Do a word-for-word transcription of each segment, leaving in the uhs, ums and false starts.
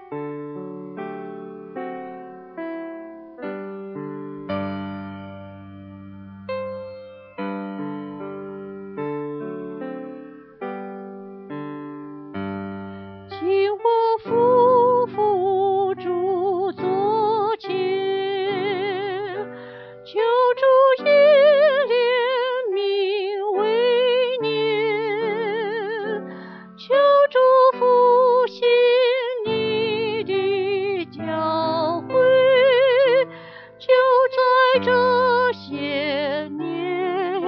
请我夫妇主座前，求主以怜悯为念，求主复兴你的教会，就在这些年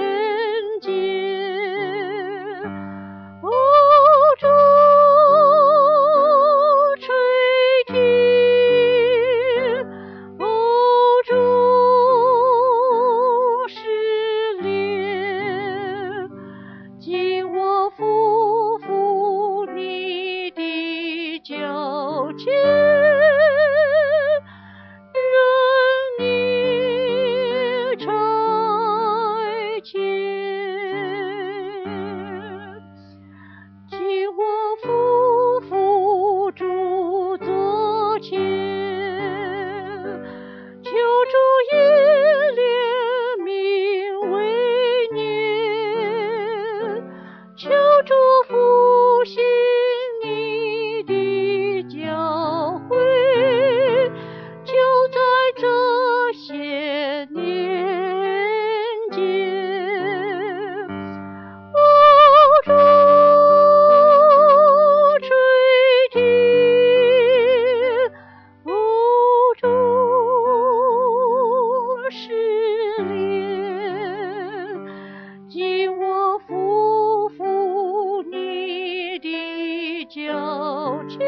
间。哦，主垂听，哦，主施怜，今我夫妇你的脚前，任你差遣。请我夫妇主座前，求主以怜悯为念，求主复兴你的教会，就在这些年间。哦，主垂听，哦，主施怜，今我夫妇你的脚前，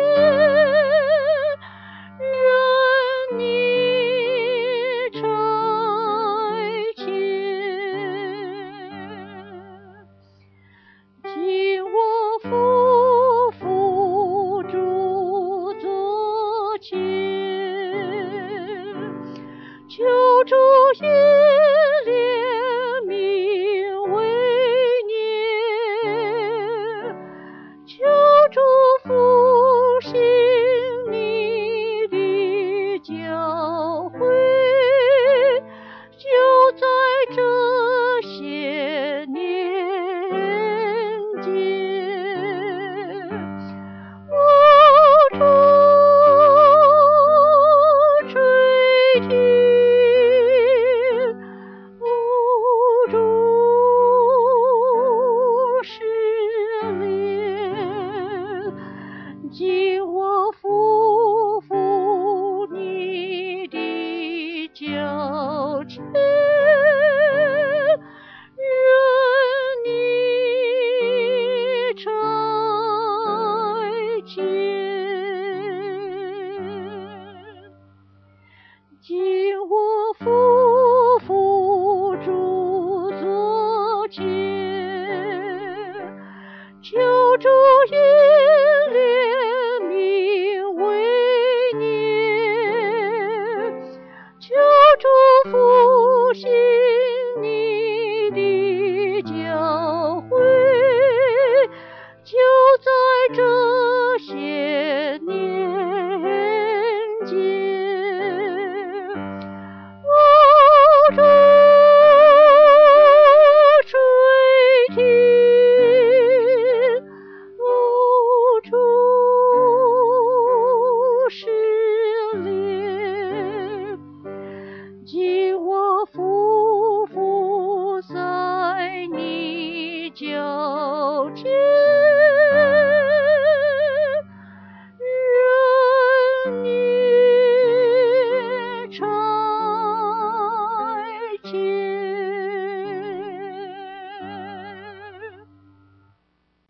任你差遣。请我夫妇主座前，求主以怜悯为念，求主复兴你的教会，就在这些年间。哦，主垂听，哦，主施怜，今我夫